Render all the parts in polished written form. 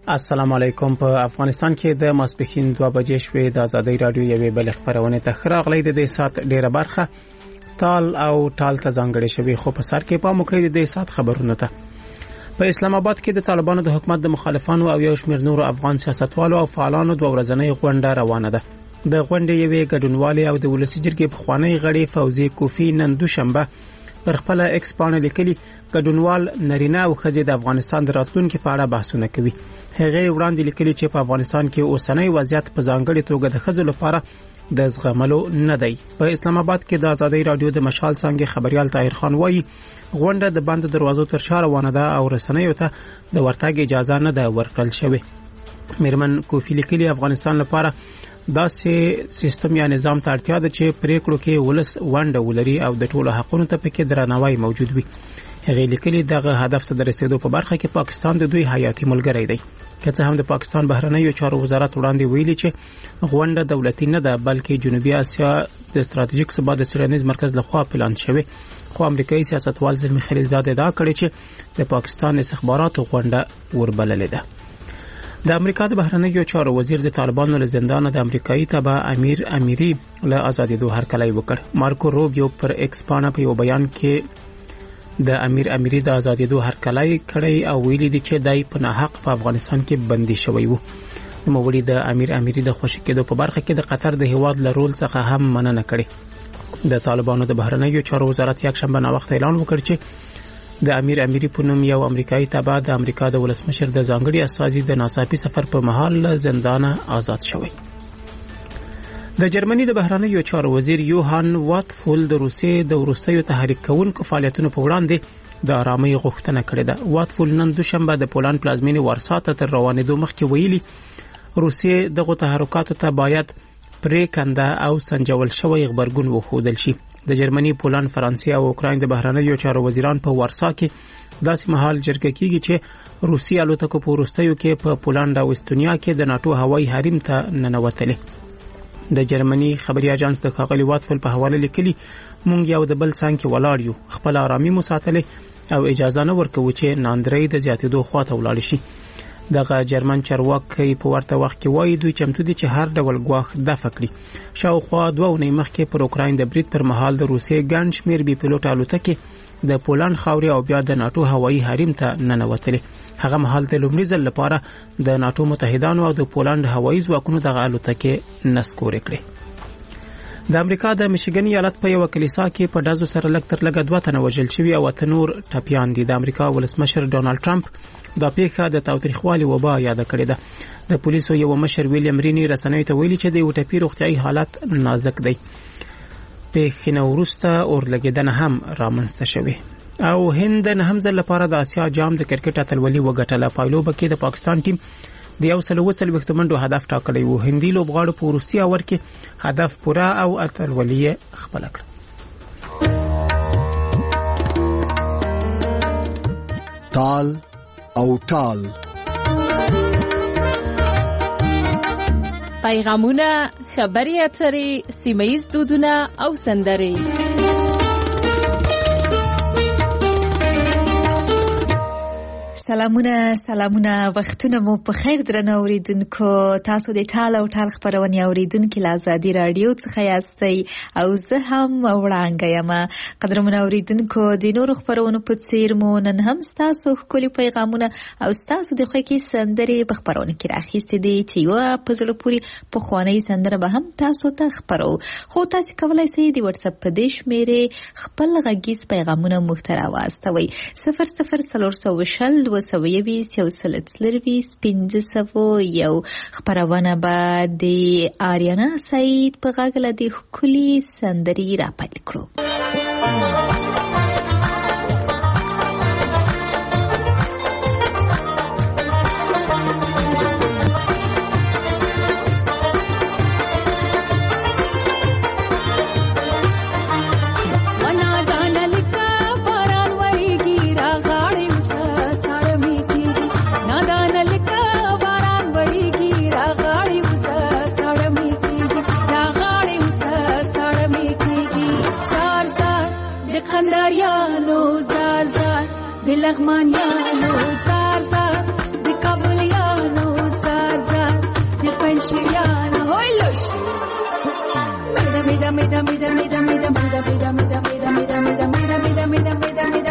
السلام علیکم. په افغانستان کې د ماسپښین 2 بجې شوې د ازادي رادیو یوې بل خبرونه ته خراغلې د دې سات ډیره برخه تال او ټال ته ځانګړې شوی، خو په سر کې پام وکړئ د دې سات خبرونه ته. په اسلام آباد کې د طالبانو د حکومت د مخالفانو او یو شمېر نورو افغان سیاستوالو او فعالانو د ورځنۍ غونډه روانه ده. د غونډې یوې ګډونوالې او د ولسی جرګې پخوانی غړي فوزي کوفی نن دوشنبه پر خپل ایکس باندې لیکلي ګډونوال نارینه او ښځې د افغانستان د راتلونکو په اړه بحثونه کوي. هغه وړاندې لیکلي چې په افغانستان کې اوسنۍ وضعیت په ځانګړي توګه د ښځو لپاره د زغملو نه دی. په اسلام آباد کې د ازادي رادیو د مشال څنګه خبريال طاهر خان وایي غونډه د بند دروازو تر شا روانه ده او رسنیو ته د ورتګ اجازه نه ده ورکړل شوې. میرمن کوفی لیکلي افغانستان لپاره داسې سیستم یا نظام ته اړتیا ده چې پریکړو کې ولس ونډه ولري او د ټولو حقونو ته پکې درناوی موجود وي. هغه لیکلي دغه هدف ته د رسیدو په برخه کې پاکستان د دوی حیاتي ملګری دی. که څه هم د پاکستان بهرنیو چارو وزارت وړاندې ویلي چې غونډه دولتي نه ده بلکې جنوبي اسیا د استراتیژیک ثبات د څېړنیز مرکز لخوا پلان شوی، خو امریکایي سیاستوال زلمی خلیلزاد ادعا کړې چې د پاکستان استخباراتو غونډه وربللې ده. د امریکا د بهرنیو چارو وزیر د طالبانو له زندان د امریکایي تبع امیر امیری له آزادېدو هرکلی وکړ. مارکو روبیو پر ایکس باندې په یو بیان کې د امیر امیری د آزادېدو هرکلی کړی او ویلي دی چې دای په ناحق په افغانستان کې بندي شوی وو. نوموړي د امیر امیری د خوشی کېدو په برخه کې د قطر د هیواد له رول څخه هم مننه کړې. د طالبانو د بهرنیو چارو وزارت یک شنبه نا وخت اعلان وکړ چې د امیر امیری په نوم یو امریکایي تبع د امریکا د ولسمشر د ځانګړي استازي د ناڅاپي سفر په مهال زندان آزاد شوی. د جرمني د بهرنیو چارو وزیر یوهان واتفول د روسیې د وروستیو تحریک کوونکو فعالیتونو په وړاندې د آرامۍ غوښتنه کړې ده. واتفول نن دوشنبه د پولند پلازمینې وارسا ته تر روانېدو مخکې ویلي روسیې دغه تحرکاتو ته باید پریکنده او سنجول شوی خبرګون وښودل شي. د جرمني، پولند، فرانسې او اوکراین د بهرنیو چارو وزیران په وارسا کې داسې مهال جرګه کیږي چې روسي الوتکو په وروستیو کې په پولند او استونیا کې د ناتو هوایي حریم ته ننوتلې. د جرمني خبري اژانس د ښاغلي واتفول په حواله لیکلي مونږ یو د بل څنګ کې ولاړ یو، خپل آرامي مساتله او اجازه نه ورکوي چې ناندري د زیاتېدو خواته ولاړ شي. دغه جرمن چارواکي په ورته وخت کې وایي دوی چمتو دي چې هر ډول ګواښ دفع کړي. شاوخوا 2 اونۍ مخکې پر اوکراین د برید پر مهال د روسیې ګڼ شمېر بي پيلوټ الوتکې د پولند خاورې او بیا د ناتو هوایي حریم ته ننوتلې. هغه مهال د لومړي ځل لپاره د ناتو متحدانو او د پولند هوایي ځواکونو دغه الوتکې نسکورې کړې. د امریکا د میشیګن ایالت په یو کلیسا کې په ډزو سره لږ تر لږه 2 تنه وژل شوي او 8 نور ټپیان دي. د امریکا ولسمشر ډونالد ټرمپ دا پیښه د تاوتریخوالي وبا یاد کړې ده. د پولیسو یو مشر ویلیام رینی رسنیو ته ویلي چې د یو ټپي روغتیايي حالت نازک دی. پیښې نه وروسته اورلګیدنه هم رامنځته شوې. او هند نه هم ځل لپاره د آسیا جام د کرکټ اتلولي وګټله. پایلوبه کې د پاکستان ټیم د 140 منډو هدف ټاکلی وو. هندي لوبغاړو په وروستي اور کې هدف پوره او اتلولي خپل کړ. تال او ټال پیغامونه، خبري اترې، سیمه‌ییز دودونه او سندرې. سلامونه وختونه مو په خیر درنه اوریدونکو. تاسو د ټال او ټال خبرونه اوریدونکو له ازادي رادیو څخه یاستئ او زه هم وړاندې یم. قدرمن اوریدونکو د نورو خبرونو په څیر مو نن هم تاسو خولي پیغامونه او تاسو د خوښي سندرې په خبرونه کې راخېستې دي چې یو په زړه پوری په خواني سندره به هم تاسو ته خبرو. خو تاسو کولای شئ د واتس اپ په دیش میره خپل غږیز پیغامونه محتوا واستوي 00 وسویویس یو سلسلرویس 500 یو خبرونه به د آریانا سعید په غاګله د خولي سندري را پات کړو. لغمانیانو زار زار د کابلیانو شریان هوی لوش میدا میدا میدا میدا میدا میدا میدا میدا میدا میدا میدا میدا میدا میدا میدا میدا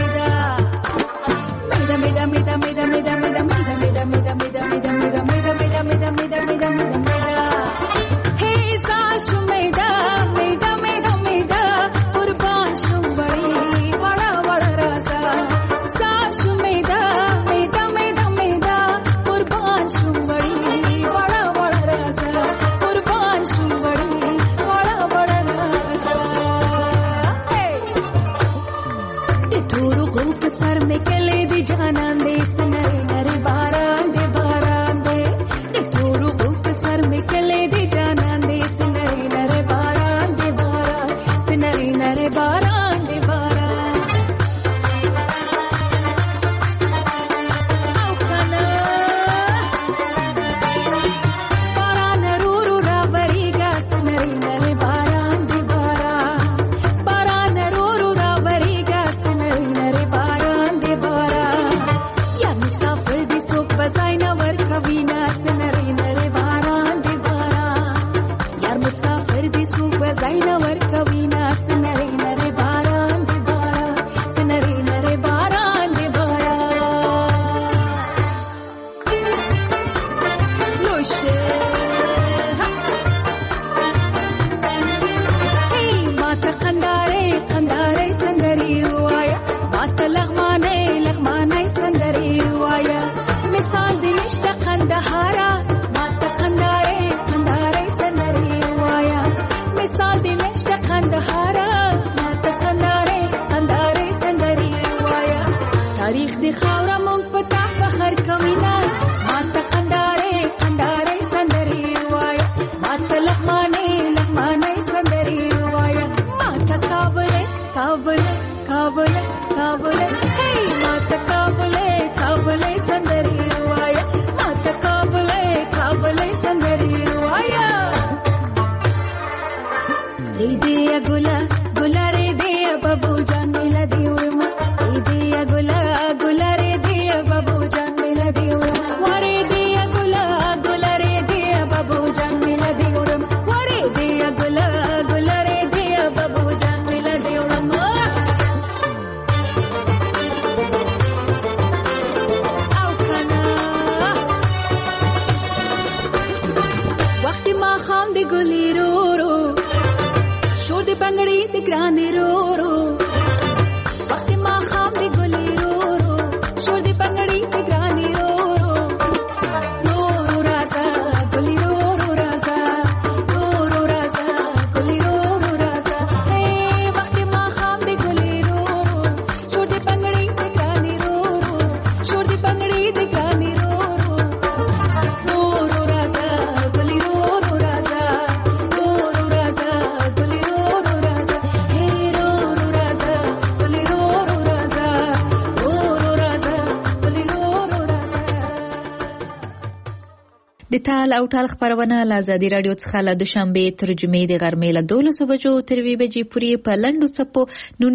د تال او ټال خبرونه له ازادي رادیو څخه له دوشنبه تر جمعې د غرمې له 12 بجو تر 2 بجې پورې په لنډو څپو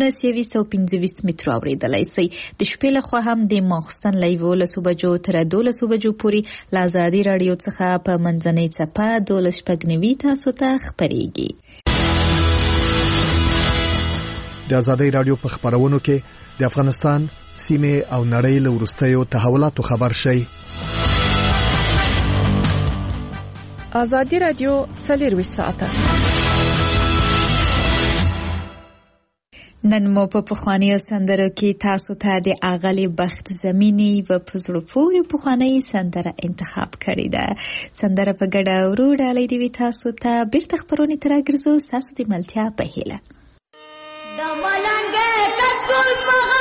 1925 مترو اوریدلای شئ. د شپې له خوا هم د ماخستن له 11 بجو تر 12 بجو پورې له ازادي رادیو څخه په منځنۍ څپه 12 تاسو ته خبريږي. د ازادي رادیو په خبرونو کې د افغانستان سیمه او نړۍ له ورستیو تحولاتو خبر شئ. ازادي رادیو 24 ساعته. نن مو په پخوانیو سندرو کې تاسو ته د اغلی بخت زمینی و پزړو پورې پخوانی سندره انتخاب کړې ده. سندره په ګډه ورو ډالۍ دی تاسو ته بیرته خبرونه ترګرځو تاسو د ملتیا په هیله. د ملنګ کڅول په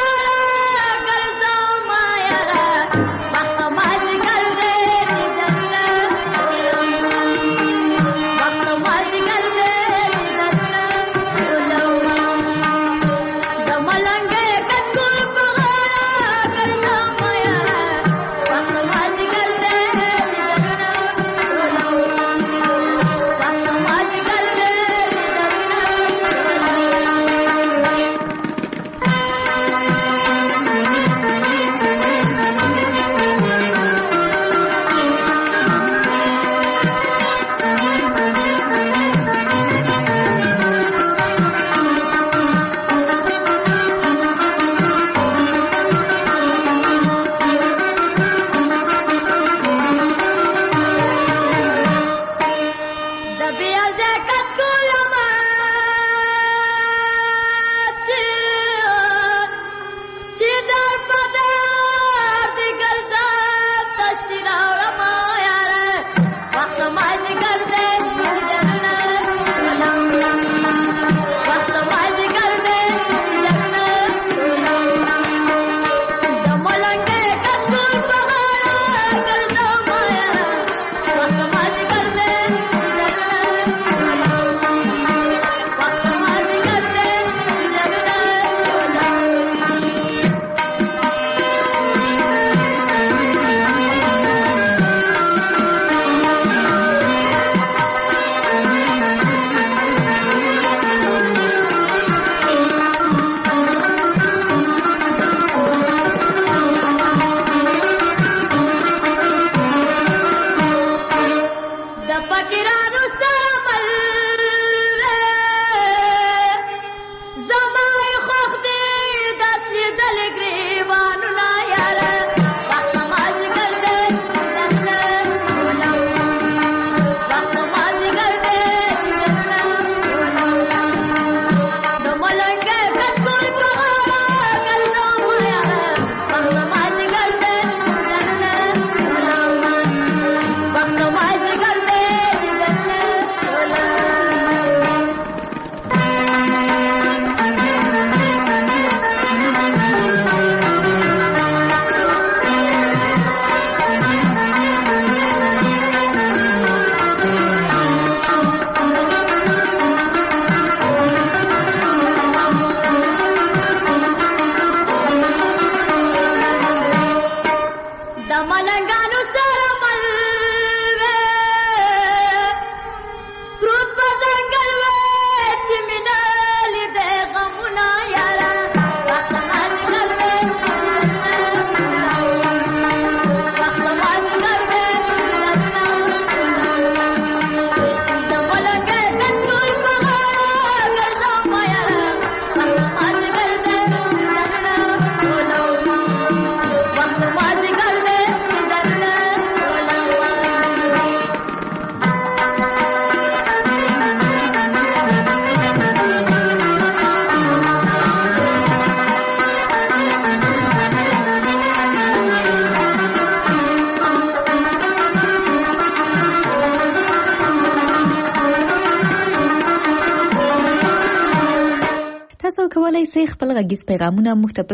تاسو کولای شئ خپل غږیز پیغامونه موږ ته په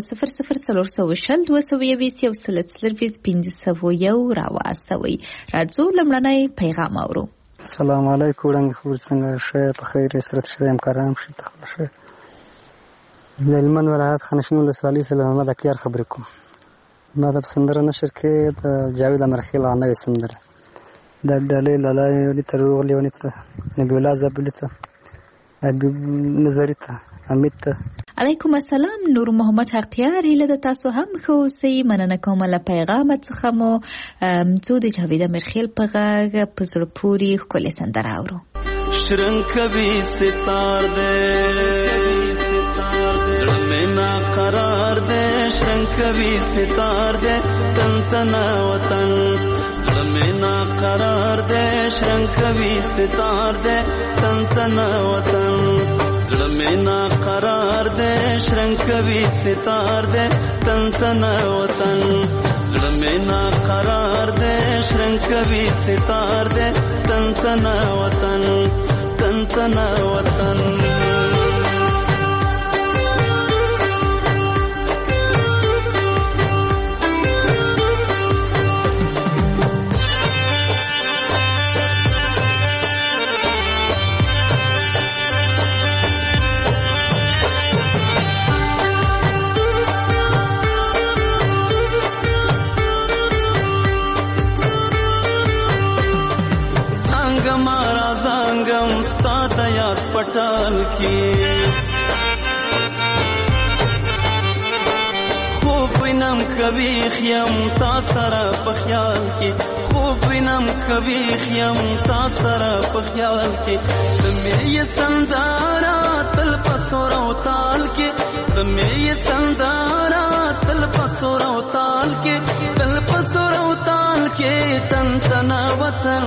0040201501 راواستوئ. راځو لمړنی پیغام اورو. السلام علیکم وړاندې خبر څنګه شه په خیر سرت شه امکارام شه تخبر شه لمن ولایت خنشین ولسوالی سره محمد اکیار خبرې کوم. ما د سندره نشر کې د جاوید امرخیل غنوي سندره د ډلې لاله ولې تروغ لیونی ته نبی الله زبلت نظری ته امید ته. علیکم السلام نور محمد حقیار هله د تاسو هم خو سي مننه کوم له پیغام څخه مو څو د جاوید امرخیل په غږ په زړه پوري خپل سندره اورو. شرنګ کوي ستار دې زړه مې نا قرار دې شرنګ کوي ستار دې تن تن وطن زړه مې نا قرار دې شرنګ کوي ستار دې تن تن وطن زړه مې نا قرار دې شرنګ کوي ستار دې تن تن وطن زړه مې نا قرار دې شرنګ کوي ستار دې تن تن وطن تن تن وطن. پټال کې خوب وینم کوي خیم تا سره په خیال کې خوب وینم کوي خیم تا سره په خیال کې د مې سندارا تل پسور او تال کې د مې سندارا تل پسور او تال کې تل پسور او تال کې تن تن وطن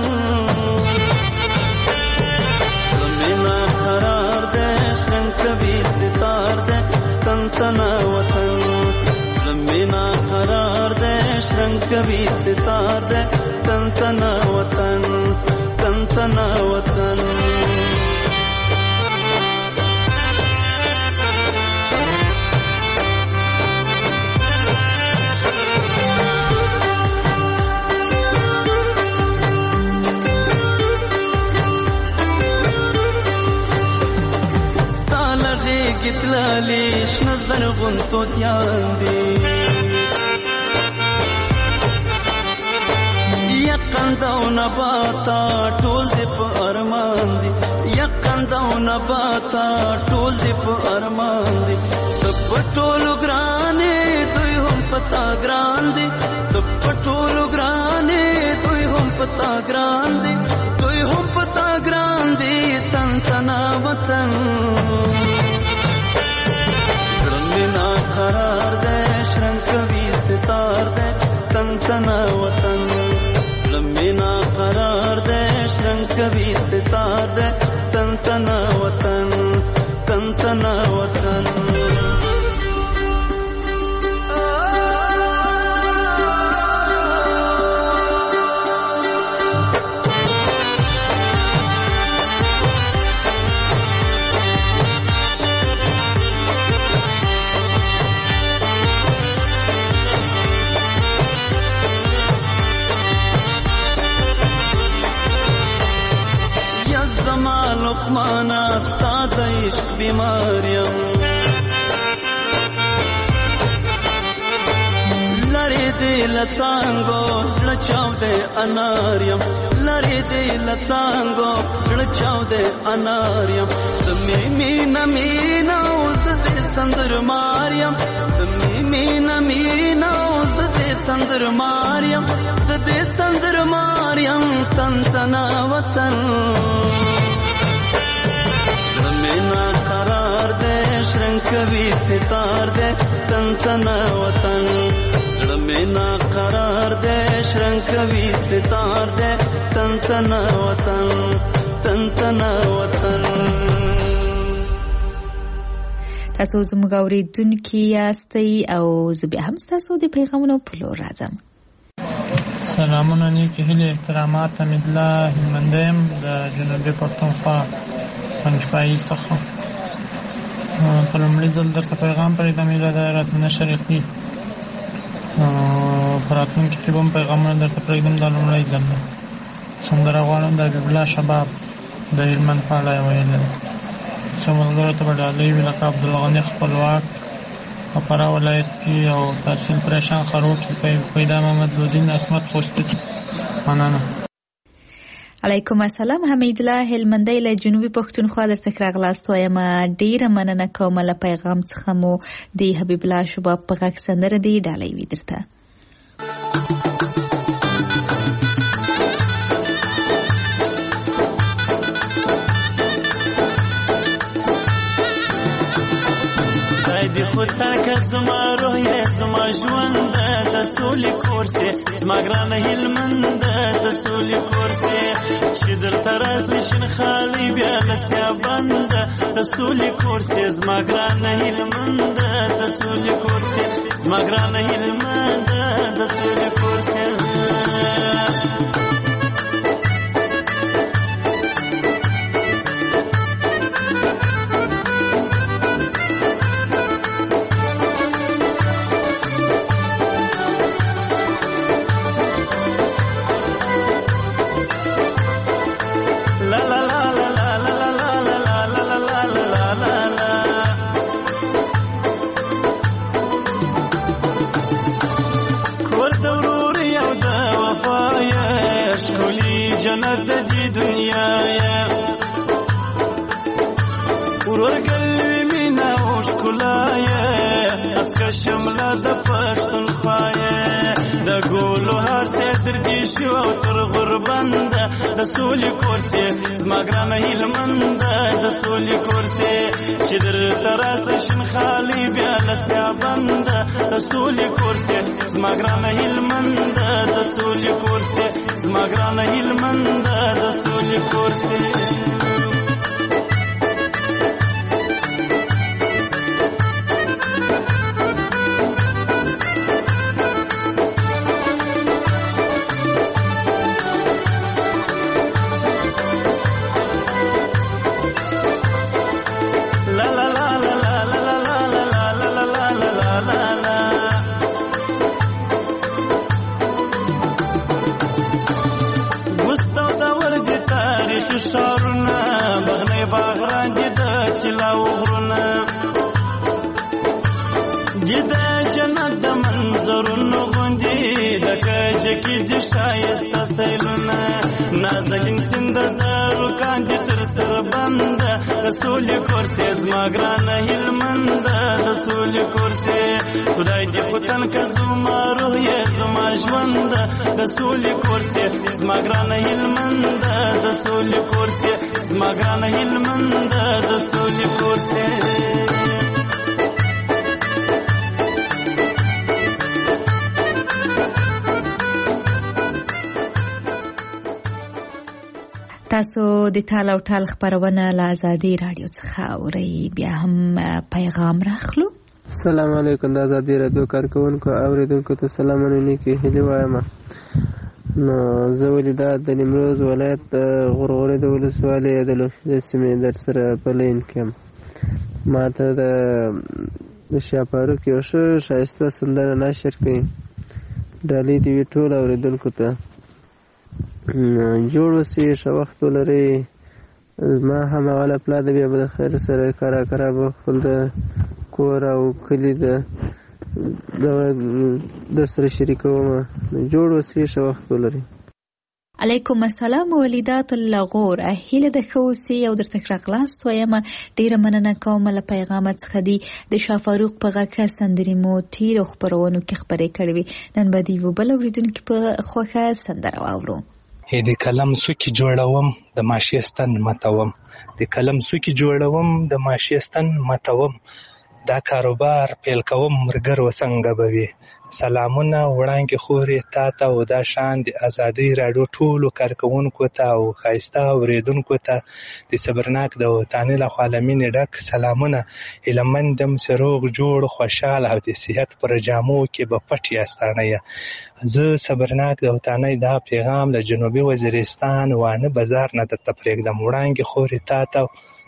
مینا قرار دے شرنگ کبھی ستار دے تن تن وطن مینا قرار دے شرنگ کبھی ستار دے تن تن وطن تن تن وطن. گتلالی شنزر غنتو دیان دی یقن دو نباتا ټول دی په ارمان دی یقن دو نباتا ټول دی په ارمان دی تب ټولو ګرانې دوی هم پتا ګران دی تب ټولو ګرانې دوی هم پتا ګران دی دوی هم پتا ګران دی تن تن وطن مینا قرار دے شرنگ کبھی ستار دے تن تن وطن مینا قرار دے شرنگ کبھی ستار دے تن تن وطن تن تن وطن. لقمانا استاد عشق بیماریم لری دی لڅانګو لچاو دے اناریم لری دی لڅانګو لچاو دے اناریم تمې مینا مینا زدې سندر ماریم تمې مینا مینا زدې سندر ماریم زدې سندر ماریم تن تن وطن مینا قرار دے شرنگ کبھی ستار دے تن تن وطن مینا قرار دے شرنگ کبھی ستار دے تن تن وطن تن تن وطن. تاسو زموږ اوریدونکي یاستئ او زه بیا هم ستاسو د پیغامونو په لور راځم. سلامونه نیکی هیلې احترامات حمیدالله هلمندی یم د جنوبي پښتونخوا پنجپایي څخه. په لومړي ځل درته پیغام پرېږدم ایله ده راتلنه شریقي په راتلونکي کې به هم پیغامونه درته پرېږدم. دا لومړی ځل ده. سندره غواړم د حبیب الله شباب د هلمند په اړه یې ویلې ده. څو ملګرو ته به ډالۍ وي لکه عبدالغني خپلواک په فراه ولایت کې او تحصیل پریشان خروټ پیدا محمد لودین عصمت خوستی. مننه. علیکم السلام. حمید الله هلمندی له جنوبي پښتونخوا درته راغلاست وایم. ډیره مننه کوم له پیغام څخه مو د حبیب الله شباب په غږ سندره دی ډالۍ وي درته. دی خود ترک زما روح یې زما ژوند د سولې کور سي زما ګرانه هلمند د سولې کور سي چې دلته راسي شین خالي بیا لسیا بند د سولې کور سي زما ګرانه هلمند د سولې کور سي زما ګرانه هلمند د سولې کور سي. جنت دی دنیا یا ورور قلبي مینا او ښکلا یا اسکه شمله د پښتونخوا یا د ګولو هر څه تر دې شو تر غربند د سولې کور سي زما ګرانه هلمند د سولې کور سي چې درته راسه شین خالي بیا لسیا بند د سولې کور سي زما ګرانه هلمند د سولې کور سي زما ګرانه هلمند د سولې کور سي. شارونه بغنی باغران دي د چلاو غرونه دي د جنت د منظرونو غوندي د کجکي د شایسته سیلونه نازکین سند زارو کاندي تر سر بند د سولې کور سي زما ګرانه هلمند د سولې کور سي خدای دې ختن که زما روح یې زما ژوند د سولې کور سي زما ګرانه هلمند د سولې کور سي زما ګرانه هلمند د سولې کور سي. تاسو د ټال او ټال خبرونه له آزادي رادیو څخه اورئ. بیا هم پیغام راخلو. السلام علیکم. د آزادي رادیو کارکونکو اوریدونکو ته سلامونه نیکی هیلې وایم. نو زه ولیدات د نیمروز ولایت د غورغورې د ولسوالۍ د لوښي د سیمې در سره په لین کې یم. ما ته د شاه فاروق یو ښه ښایسته سندره نشر کړي. ډالۍ دې وي ټولو اوریدونکو ته. جوړ اوسئ، ښه وخت ولرئ. زما هماغه پلا د بیا به د خیر سره کرا به خپل د کور او کلي د سره شریکوم. جوړ اوسئ، ښه وخت ولرئ. علیکم السلام. ولیدات اللغور هیله د خوسي او درته راغلاست وایم. ډیره مننه کوم له پیغام څخه دی د شاه فاروق په غاکه سندري مو تیر خبرونو کې خبرې کړې. نن به دی وبل اوریدونکو په خوخه سندره واورو. د قلم سوکي جوړوم د ماشيستان متوم، د قلم سوکي جوړوم د ماشيستان متوم، دا کاروبار پیل کوم مرګر وسنګ بوي. سلامونه وړاندې خوري تا ته او دا شان د آزادۍ راډیو ټولو کارکونکو ته او ښایسته اوریدونکو ته د صبرناک د وطني له عالمین ډک سلامونه. هیلمندم سروغ جوړ خوشاله او د صحت پر جامو کې به پټ یاستانه. زه صبرناک د وطني دا پیغام له جنوبي وزیرستان وانه بازار نه د تفریق د وړاندې خوري تا ته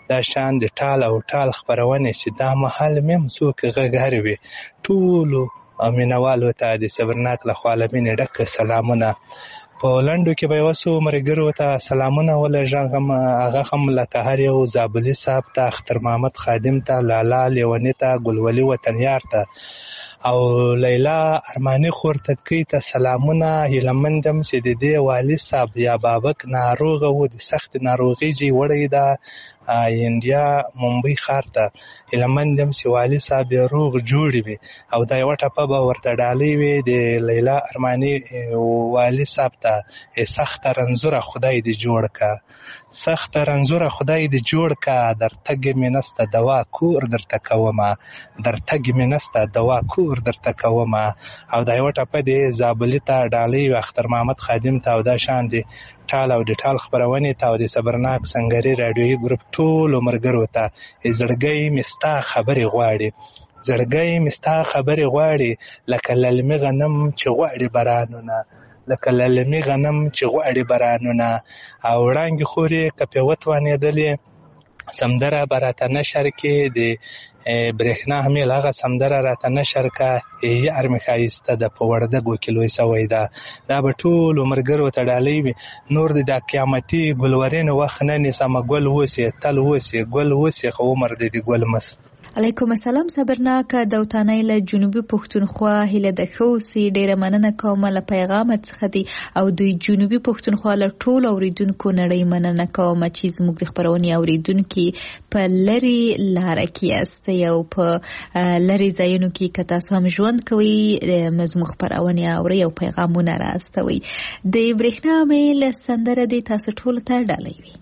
دا شان د ټال او ټال خبرونه چې دا محل مم څوک غږ وي ټولو مینوالو ته د صبرناک له خوا له مینې ډک سلامونه. په لنډو کې به وسو مرګرو ته سلامونه ولژغم، هغه هم لکه هر یو زابلي صاحب ته، اختر محمد خادم ته، لالا لیونی ته، ګلولي وطنیار ته او لیلا ارمانی خورتکی ته سلامونه. هیلمندم چې د دې والي صاحب یا بابک ناروغه و، د سخت ناروغي جی وړی دا انډیا ممبئی ښار ته. هیلمندم چې والي صاحب روغ جوړ وي او دا یو ټپه به ورته ډالۍ وي د لیلا ارمانی والي صاحب ته. سخت رنځوره خدای دې جوړ کا، سخت رنځوره خدای دې جوړ کا، در تګ مې نسته دوا کور درته کومه، در تګ مې نسته دوا کور درته کومه. او دا یو ټپه دې زابلي ته ډالۍ وي اختر محمد خادم ته او دا شان دي ټال او د ټال خبرونې ته او د صبرناک سنګري رادیوي ګروپ ټولو ملګرو ته. زړګی مې ستا خبرې غواړي، زړګی مې ستا خبرې غواړي، لکه للمي غنم چې غواړي بارانونه، لکه للمي غنم چې غواړي بارانونه. او وړانګې خورې که پې وتوانېدلې سمدره به راته نشر کې د برېښنا همیل هغه سمدره راته نشر کا، یار مې ښایسته ده په وردګو کې لوی سوی ده. دا به ټولو ملګرو ته ډالۍ وي. نور د دا قیامتي ګلورین وخت نه نیسمه، ګل اوسې تل اوسې، ګل اوسې خو عمر دې د ګل مست. علیکم السلام صبرناک دوتانای له جنوبي پښتونخوا هیله د خوسي ډیره مننه کوم له پیغام څخه دی او د جنوبي پښتونخوا له ټول اوریدونکو نړۍ مننه کوم چې زموږ د خبرونې اوریدونکو په لری لار کې است او په لری ځایونو کې کتا سم ژوند کوي مزمو خبرونه اوري او پیغامونه راستوي. د برېښنا میل سندره د تاسو ټول ته ډالۍ وي.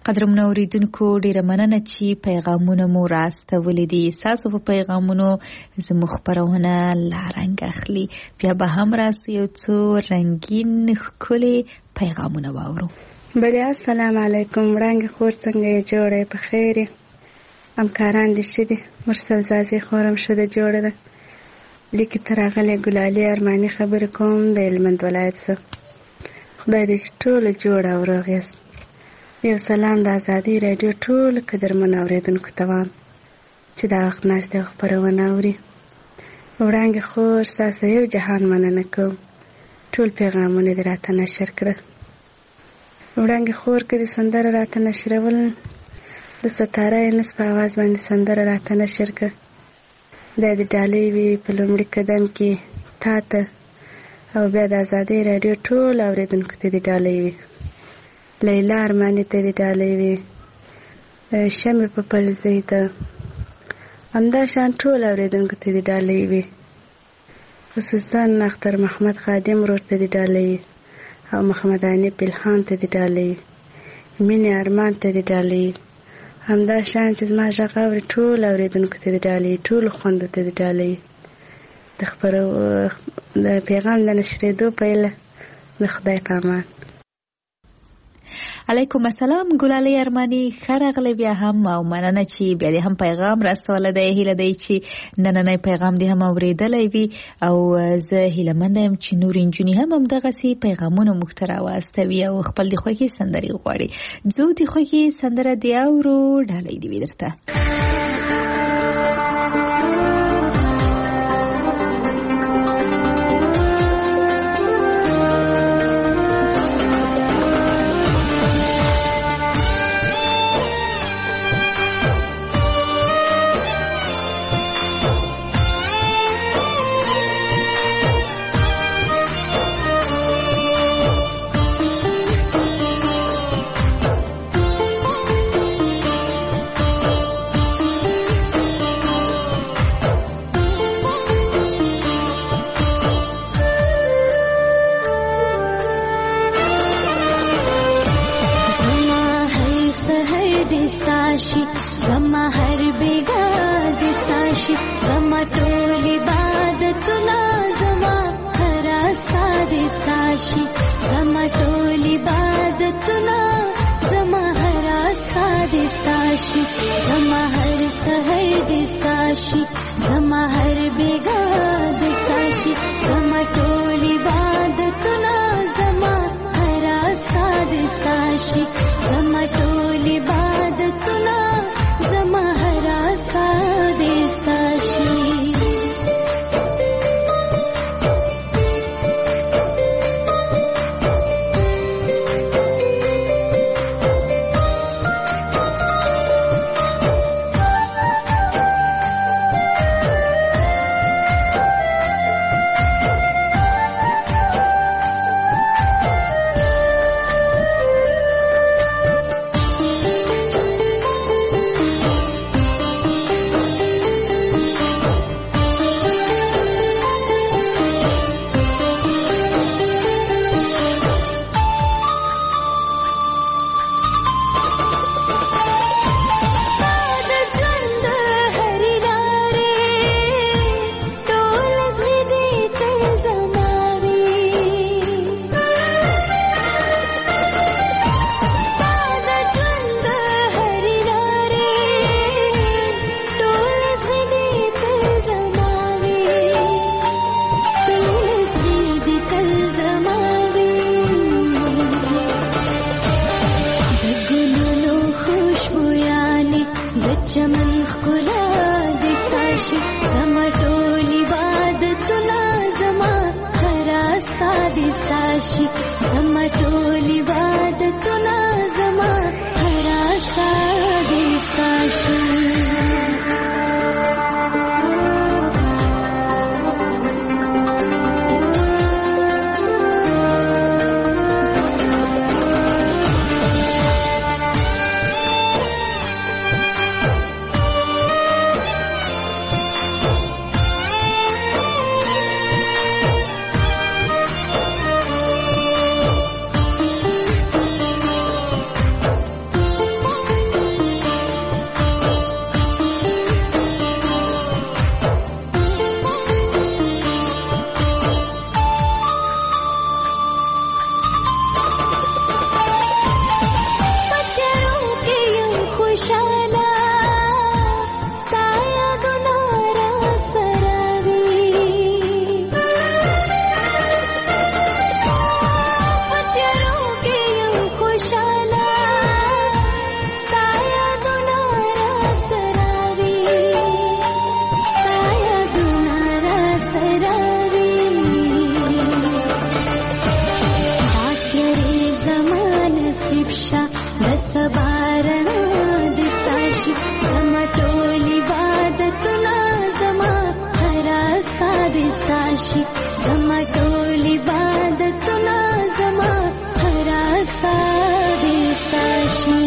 قدرمن اوریدونکو ډیره مننه چې پیغامونه مو راستولې دي. تاسو په پیغامونو زموږ خبرونه لارنګ اخلي. بیا به هم راسي یو څو رنگین ښکلي پیغامونه واورو. بله السلام علیکم. رنگ خور څنګه جوړه په خیر همکاران دي شه دي. مرسل زازي خورم شده جوړه ده. لیکي تراغله ګلالي ارماني خبر کوم د هلمند ولایت څخه. خدای دې ټول جوړ او روغ یاست. یو سلام د ازادي رادیو ټول قدرمن اوریدونکو ته وایم چې دا وخت ناسته خبرونه اوري. وړاندې خور تاسو یو جهان مننه کوم. ټول پیغامونه دې راته نشر کړه. وړاندې خور کې د سندره راته نشرول د ستاره نس په आवाज باندې سندره راته نشر کړه. د دې ډالۍ وی په لومړي قدم کې تاته او بیا د ازادي رادیو ټول اوریدونکو ته دې ډالۍ وی. لیلا ارمانی ته دې ډالۍ وی. شمع په پلزۍ ته همدا شان ټول اوریدونکو ته دې ډالۍ وی. خصوصا اختر محمد خادم ورور ته دې ډالۍ او محمد انی پلحان ته دې ډالۍ. مینې ارمان ته دې ډالۍ. همدا شان چې زما غږ اوري ټول اوریدونکو ته دې ډالۍ. ټول خوندو ته دې ډالۍ. د پیغام د نشریدو پیله د خدای په امان. علیکم السلام ګلالي ارماني خرغله بیا هم او مننه چې بیا دې هم پیغام راستول دی. هیله دی چې نننې پیغام دې هم اوریدلې وي او زه هیله مند یم چې نور انجونی هم دغه سي پیغامونه مخترا واستوي او خپل د خوږی سندري غواړي. زه د خوږی سندره دی اورو ډالۍ دی ورته. ساشي زما ټول عبادتونه زما هراسا دې ساشي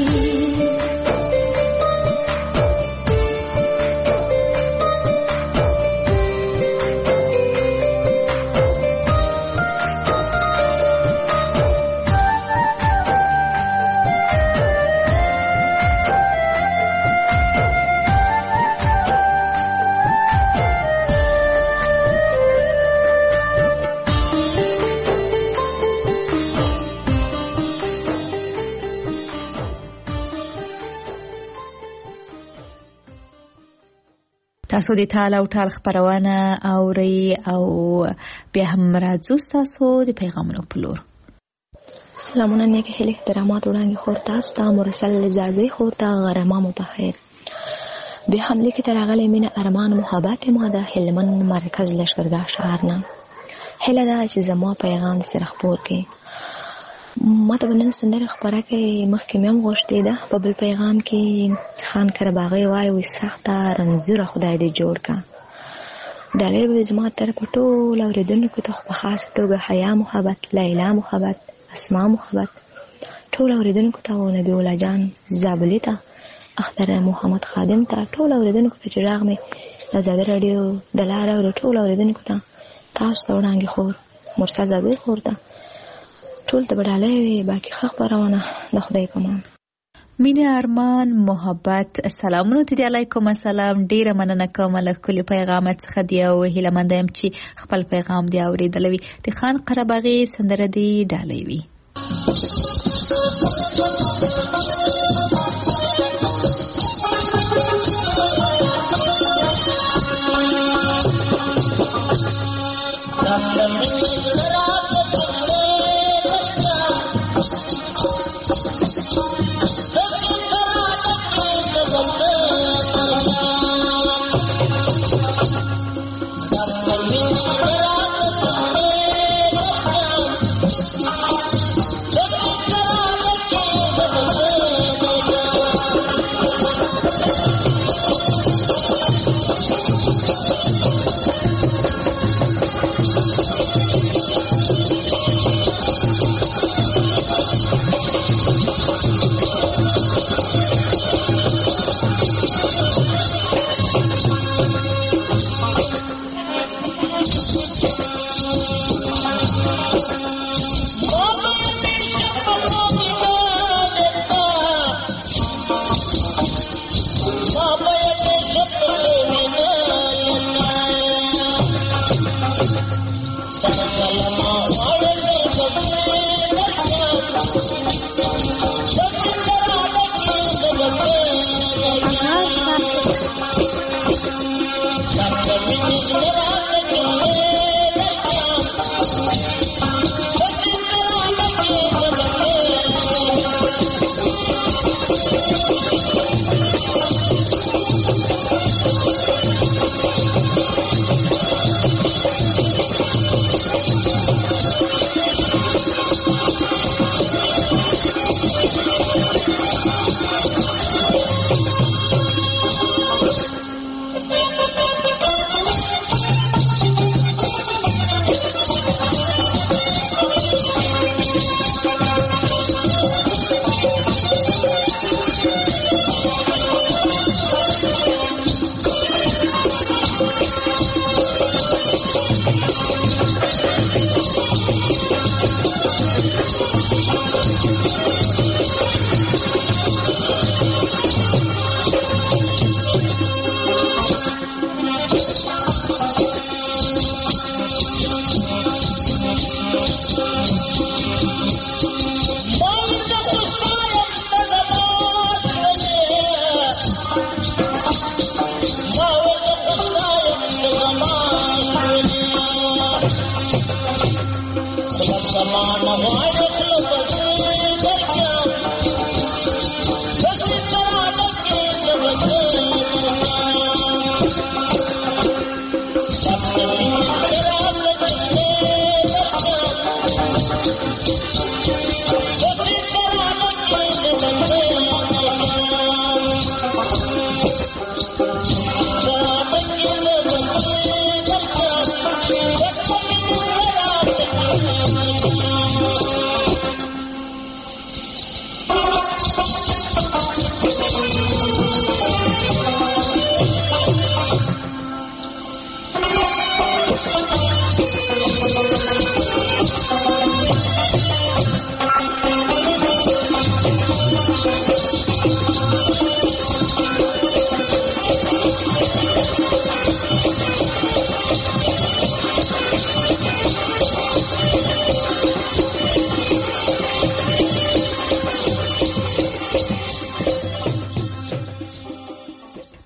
تاسو د ټال او ټال خبرونه اوري او بیا هم راځو تاسو د پیغامونو په لور. سلامونه نیک هلي احترامات وړاندې خور تاسو ته مرسل لزازي خور ته غرمه په خیر. بیا هم لیکي تر غلې مینه ارمان محبت ما د هلمن مرکز لشکرګاه شهر نه هله دا چې زما پیغام سره خبر کې ما ته نن سندره خبره کې مخکې مې هم غوښتې ده په بل پیغام کې خان کرباغي وایي سخته رنځوره خدای دې جوړ کا ډالۍ به زما تر په ټول اوریدونکو ته په خاص توګه حیا محبت لیلا محبت اسماء محبت ټول اوریدونکو ته او نبی الله جان زابلی ته اختر محمد خادم ته ټول اوریدونکو ته چې راغمه آزاد رادیو د لار او ټول اوریدونکو ته تاسو ته وړاندې خور مرسل زابلی خور ته ټول ته بداله باقي خبرونه د خدای په امان. مینه ارمان محبت سلامونه ته علیکم السلام ډیره مننه کوم له کلی پیغام څخه دی او هیله مند یم چې خپل پیغام دی اوریدلوي د خان قرباغي سندره دی ډالۍ وي.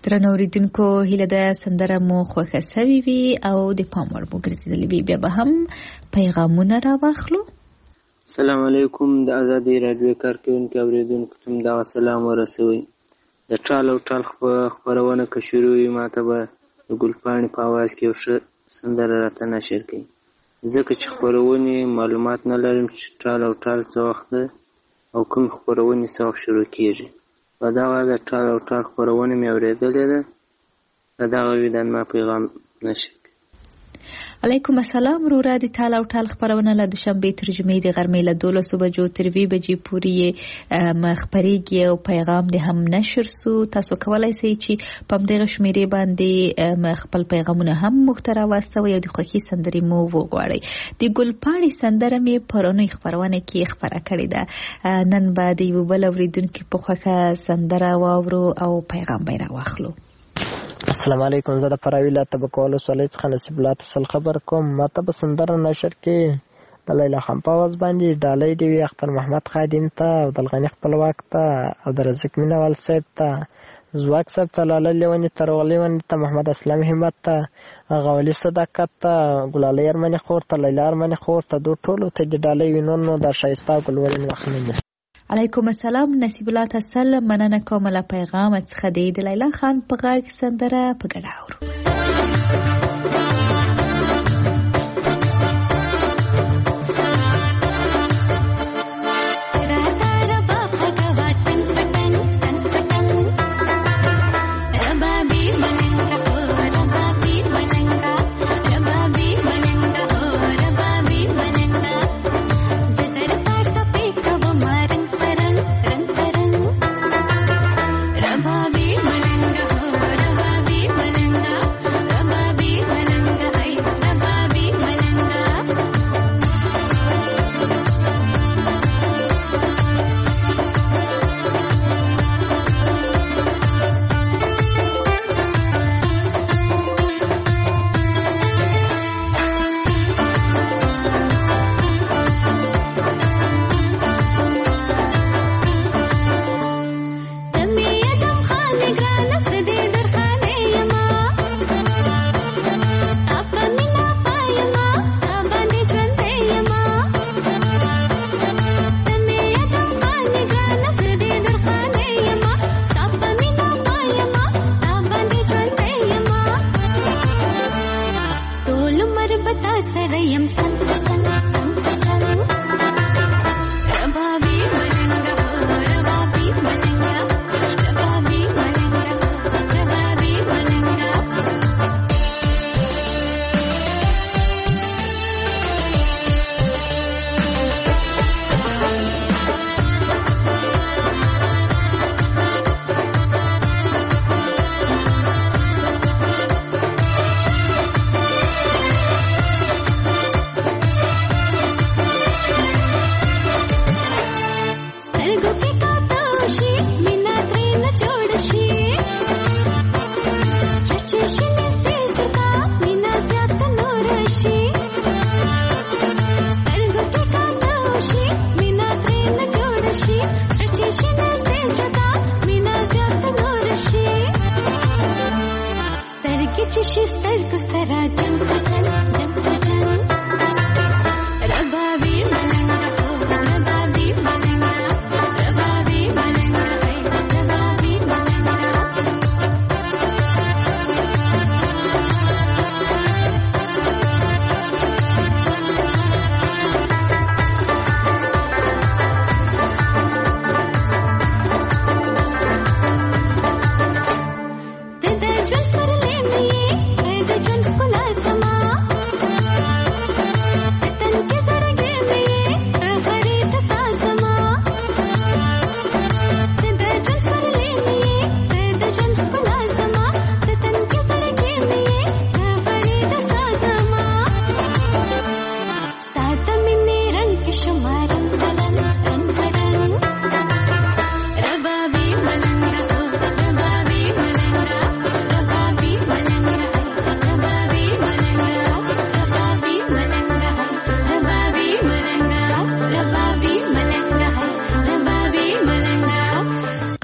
درنو اوریدونکو هیله ده سندره مو خوښه سوي وي او د پام وړ مو ګرځېدلې وي. بیا به هم پیغامونه راواخلو. السلام علیکم. د ازادي رادیو کارکونکو اوریدونکو ته دغه سلام ورسوي. د ټال او ټال خبرونه که شروع وي ماته به د ګلپاڼې په اواز کې یو ښه سندره راته نشر کړي، ځکه چې خپرونې معلومات نه لرم چې ټال او ټال څه وخت ده او کوم خپرونې څه وخت شروع کېږي. په دغه د ټال او ټال خپرونه مې اورېدلې ده، په دغه ویدان ما پیغام نشر. علیکم السلام. رورا د ټال او ټال خبرونه له دوشنبه تر جمعې د غرمې له 12 بجو تر 2 بجې پورې خبرېږي او پیغام د هم نشر سو. تاسو کولای شئ چې په دغه شمیرې باندې خپل پیغامونه هم مختار واستوي او د خوښي سندرې مو وغواړئ. د ګلپاڼې سندره مې پرونی خبرونه کې خبره کړې ده. نن به د یو بل اوریدونکو په خوښه سندره واورو او پیغام به راواخلو. السلام علیکم. زه د فراوی له تبکولو سولې څخه نصیب الله تسل خبر کوم. ماته به سندره نشر کې د لیلا خان په آواز باندې ډالۍ دی وي اختر محمد خادم ته او د الغنی خپلواک ته او د رزق مینوال صاحب ته، زواک صاحب ته، لاله لیونی ته، رغلی ونی ته، محمد اسلام همت ته، غولی صداقت ته، ګلالی ارمنی خور ته، لیلا ارمنی خور ته، دو ټولو ته د ډالۍ وینونو د شایسته ګلورین وخت نه. علیکم السلام. نصیب الله تسل مننه کوم له پیغام څخه د لیلا خان په غږ سندره په ګډه اورو.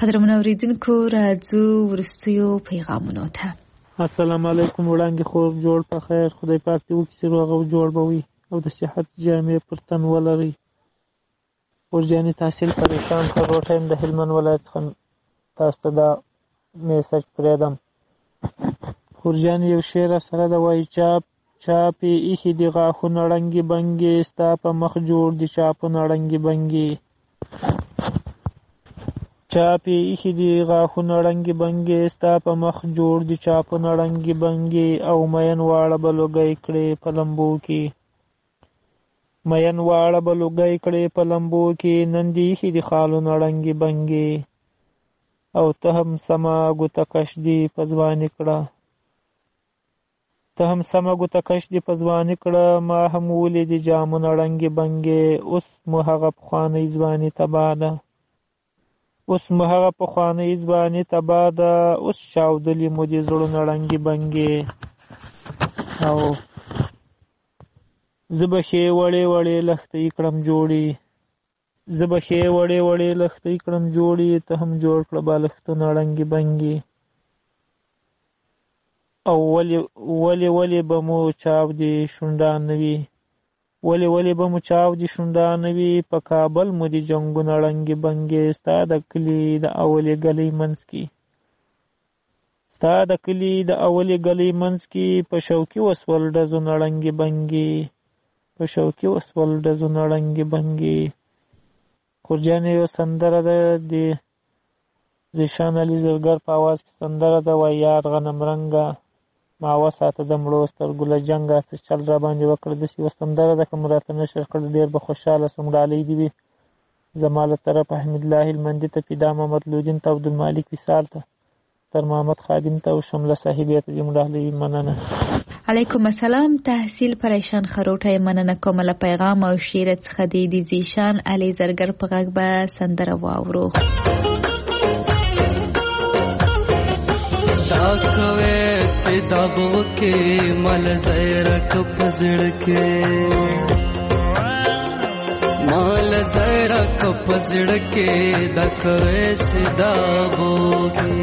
قدرمن اوریدونکو راځو ورستیو پیغامونو ته. السلام علیکم وړاندې خور جوړ په خیر خدای پاک دې وکړي چې روغ او جوړ به وي او د صحت جامې پر تن ولري. ورجاني تحصیل پریشان کړو ټایم د هلمند ولایت څخه تاسو ته دا میسج پرېږدم. ورجاني یو شعر سره د وایي چاپې ایښي دي غاښونه ړنګې بنګې ستا په مخ جوړ دي چاپونه ړنګې بنګې. چاپې ایښي دي غاښونه ړنګې بنګې ستا په مخ جوړ دي چاپونه ړنګې بنګې او مین واړه به لوګی کړې په لمبو کې. مین واړه به لوګی کړې په لمبو کې نن دې ایښي دي خالونه ړنګې بنګې او ته هم سمه ګوته کش دي په ځواني کړه. ته هم سمه ګوته کش دي په ځواني کړه ما هم ولیدې جامونه ړنګې بنګې اوس مو هغه پخوانۍ ځواني تباه ده. اوس مو هغه پخوانۍ ځواني تباه ده اوس چاودلي مو دي زړونه ړنګې بنګې. او زه به ښې وړې وړې لښتې کړم جوړې زه به ښې وړې وړې لښتې کړم جوړې ته هم جوړ کړه بالښتونه ړنګې بنګې. او ولې به مو چاودې شونډانه وي ولې به مو چاودې شونډانه وي په کابل مو دي جنګونه ړنګې بنګې ستا د کلي د اولې ګلۍ منځ کې ستا د کلي د اولې ګلۍ منځ کې په شوقي وسول ډزونه ړنګې بنګې په شوقي وسول ډزونه ړنګې بنګې. خورجانې یو سندره ده د زیشان علي زرګر په اواز کې سندره ده وایي یار غنم رنګه ما وساته د مړو سترګو له جنګه څه چل را باندې وکړه داسې یوه سندره ده که مو راته نشر کړه ډېر به خوشحاله سم. ډالۍ دې وي زما له طرفه حمیدالله هلمندي ته فدا محمد لودین ته عبدالمالک وصال ته تر محمد خادم ته او شمله صاحبې ته دې مو ډالۍ وي. مننه. علیکم السلام. تحصیل پریشان خروټه مننه کوم له پیغام او شعر څخه د زیشان علي زرګر په غږ به سندره واورو. دا کوي سیدابو کې مل زیرک پزړ کې مال زیرک پزړ کې دا کوي سیدابو کې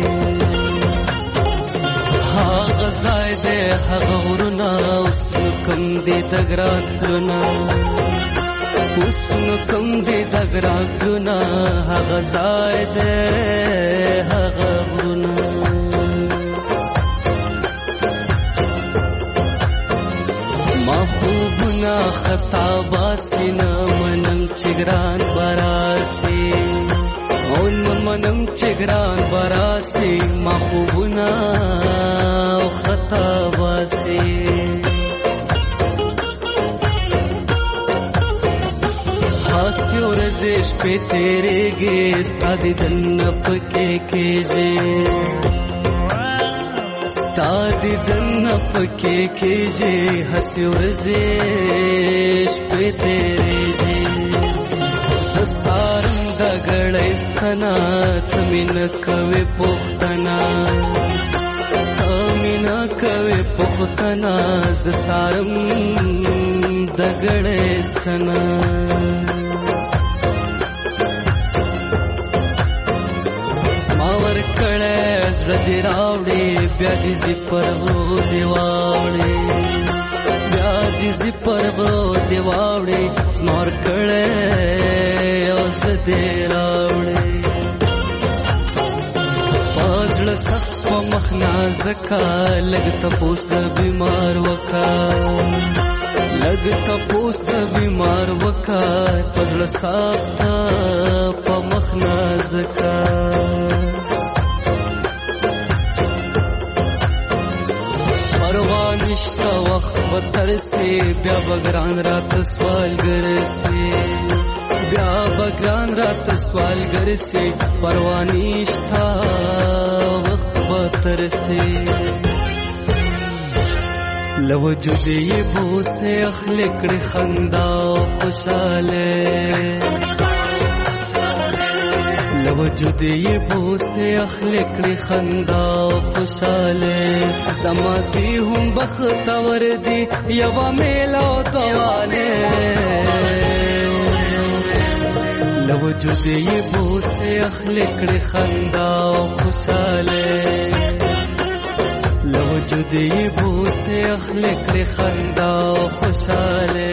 هاغه زاید هغه ورنا اوس کم دي دګران لنا اوس کم دي دګران لنا هاغه زاید هغه ورنا محبوبنا خطا باسینا منم چگران براسی اون منم چگران براسی محبوبنا خطا باسی ہاسی اور رزش پہ تیرے گے استادی دن پکے کیجے تادی دن پکے کیجے ہنسی ورزش پہ تیرے جے سارم دگڑ استنا تمین کوي پختنا تمین کوي پختنا سارم دگڑ استنا زړه راوړې بیا دې پرغو دی واوړې بیا دې پرغو دی واوړې مور کړې اوس دې راوړې پازړه سخت په مخ نازکا لګ تپوس د بیمار وکا لګ تپوس د بیمار وکا پازړه سخت په مخ نازکا نشتا وقت بتر سے بیا بگران رات سوال گر سے بیا بگران رات سوال گر سے پروانیشتا وقت بتر سے لوجود یہ بو سے اخلق خندا خوشالے لوجود یہ بو سے اخلق خندا خوشالے دماغی ہوں بختور دی یوا میلا دوالے وجود یې بوسه اخلي کړي خندا او خوشاله له وجود یې بوسه اخلي کړي خندا او خوشاله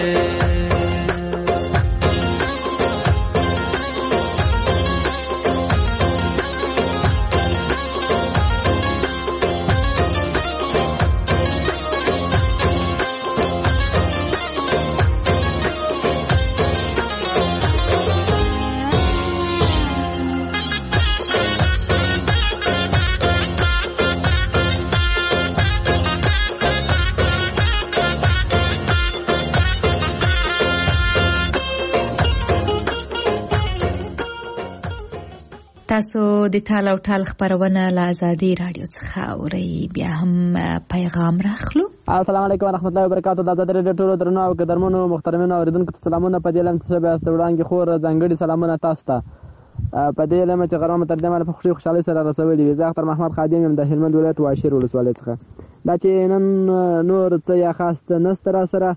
تاسو د ټال او ټال خبرونه له آزادي رادیو څخه اورئ. بیا هم پیغام راخلو. السلام علیکم ورحمۃ اللہ وبرکاتہ. د آزادي رادیو ټولو درنو او قدرمنو محترمینو اوریدونکو ته سلامونه. په دې لم چې بیا ستوړانګي خور ځانګړي سلامونه تاسو ته. په دې لم چې غرامه ترجمه په خوشحالي سره رسولي. زه اختر محمد خادم یم د هلمند ولایت واشیر ولسوالۍ څخه. دا چې نن نور څه یا خاص نست را سره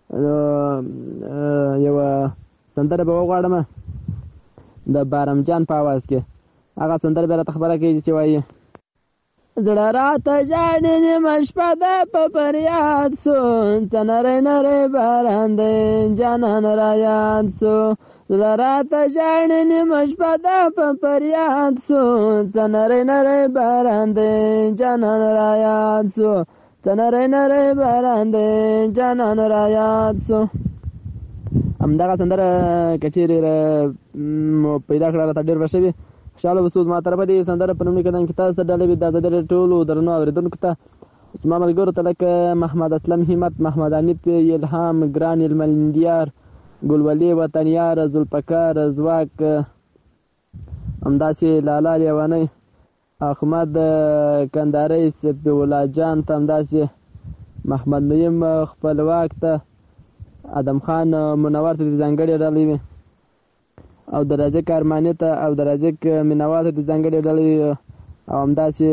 یو سندره به وغواړم د بارم جان په आवाज کې. هغه سندره به راته خبره کوي چې وایي زړه راته ژاړي نیمه شپه ده په فریاد سو څه نری نری باران دی جانان را یاد سو زړه راته ژاړي نیمه شپه ده په فریاد سو څه نری نری باران دی جانان را یاد سو څه نری نری باران دی جانان را یاد سو. همدغه سندره که چیرې پیدا کړه راته ډېر ښه شوي. خوشحاله اوسو. زما طرفه دې سندره په نومي قدم کې تاسو ته ډالۍ وي. د آزادي رادیو ټولو درنو اورېدونکو ته زما ملګرو ته لکه محمد اسلم همت، محمد حنیف، الهام، ګران المندیار، ګلولي وطنیار، ذوالفقار ځواک، همداسې لالا لیوانی، احمد کنداري، صفي الله جان ته، همداسې محمد نعیم خپلواک ته، ادم خان منور ته ځانګړې ډالۍ وي او د رازق ارماني ته او د رازق مینوال ته ځانګړې ډالۍ او همداسې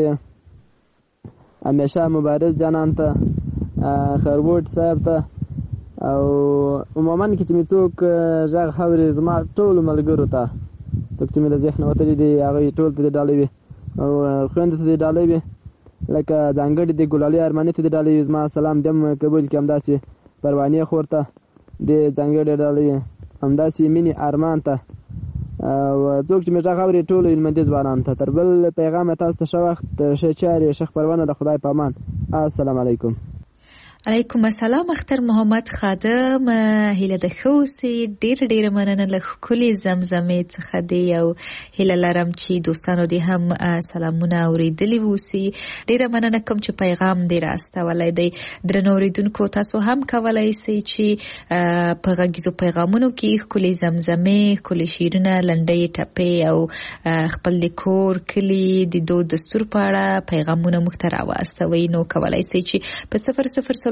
همیشه مبارز جانان ته، خروټ صاحب ته او عموما کې چې مې څوک غږ اوري زما ټولو ملګرو ته څوک چې مې د ذهن وتلي دي هغوی ټول ته دې ډالۍ وي او خویندو ته دې ډالۍ وي لکه ځانګړې د ګلالي ارماني ته دې ډالۍ وي. زما سلام دې هم قبول کړي. همداسې پروانې خور ته دې ځانګړې ډالۍ وي. همداسې مینې ارمان ته او څوک چې مې غږ اوري ټولو هلمندي ځوانانو ته. تر بل پیغامه تاسو ته ښه وخت، ښه چارې، ښه خپرونه. د خدای په امان. السلام علیکم. علیکم السلام. اختر محمد خادم هیله د خوسي ډېر مننه له کلی زمزمې څخه دی او هیله لرم چې دوستانو دې هم سلامونه اوریدلی ووسی. ډېر مننه کوم چې پیغام دې راستولای دی. درنو اوریدونکو تاسو هم کولای شئ چې په غږیزو پیغامونو کې کلی زمزمې، کلی شیرونه، لنډۍ، ټپې او خپل د کور کلی د دود دستور په اړه پیغامونه موږ ته راواستوئ. نو کولای شئ چې په 00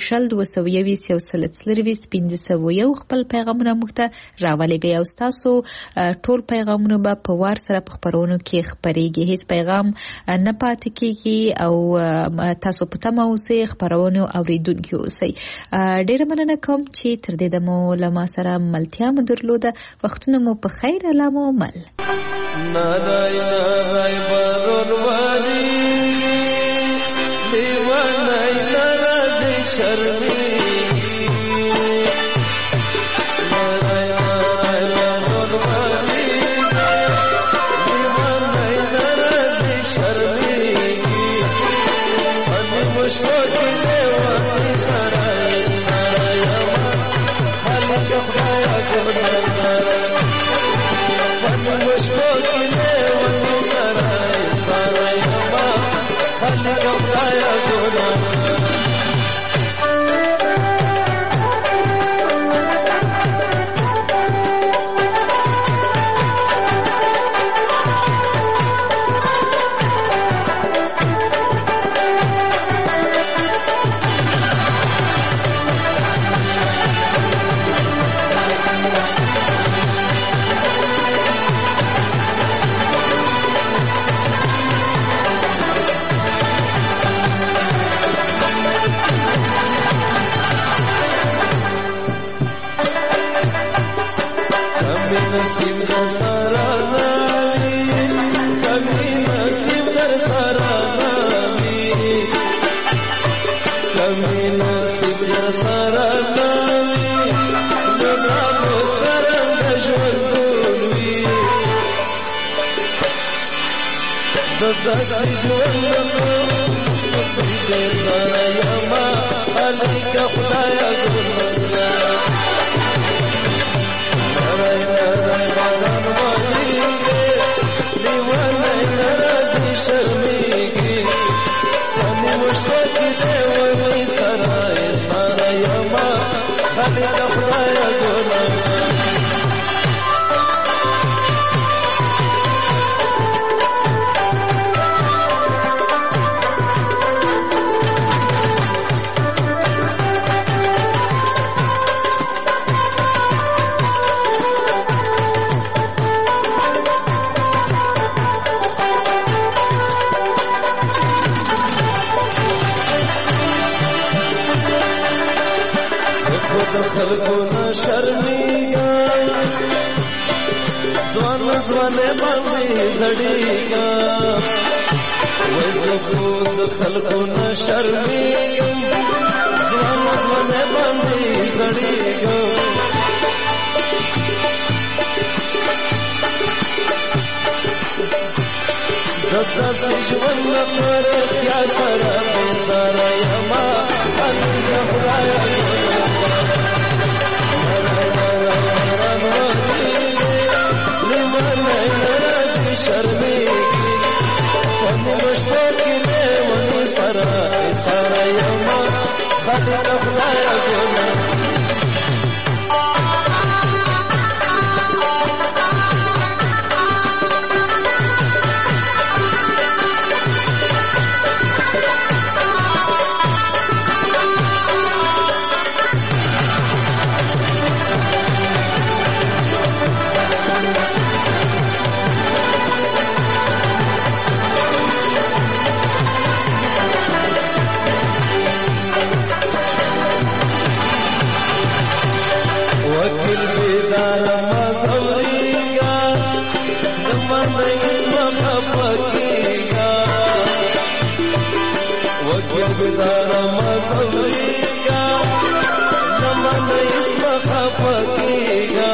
00 خپل پیغامونه موږ ته راولېږئ او ستاسو ټول پیغامونه به په وار سره په خپرونو کې خپرېږي. هیڅ پیغام نه پاتې کېږي او تاسو په تمه اوسئ، خپرونو اوریدونکي اوسئ. ډېره مننه کوم چې تر دې دمو له ما سره ملتیا مو درلوده. وختونه مو په خیر. الله مو مل. شرمی نصیب داسې ژوند دې سره یما خالق خدایا ګوریا نړۍ نړۍ بدن وړيږي دیوانه ناراضي شرمېږي تنه مشتاق دې وې سره یما خالق خدایا ګوریا خلقنا شرميگا زوان زوانه باندې زړیگا وځو خود خلقنا شرميگا زوان زوانه باندې زړیگا ددا سجون پر کیا سره سره یما خالق خدایا شرمېږي ونه مشتاق دې ونه سره یما خالق خدایا ګوریا بدارا مصوریگا نمان اسم خفقیگا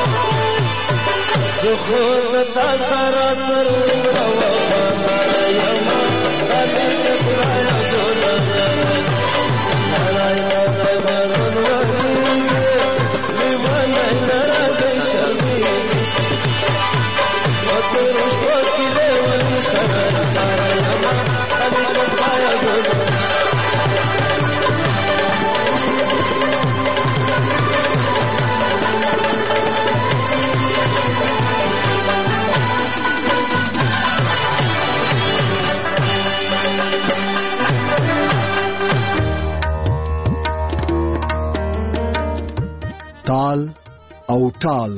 جو خود تا سرات روا بانارا یما خالق خدایا گولا نرائی نرائی مرون وحیگا لیمانای نرازی شرمیگی وطرش وکیلے ونی سرائی سارا یما خالق خدایا گولا تال او ټال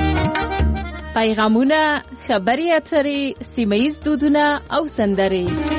پیغامونه خبري اترې سیمه‌ییز دودونه او سندرې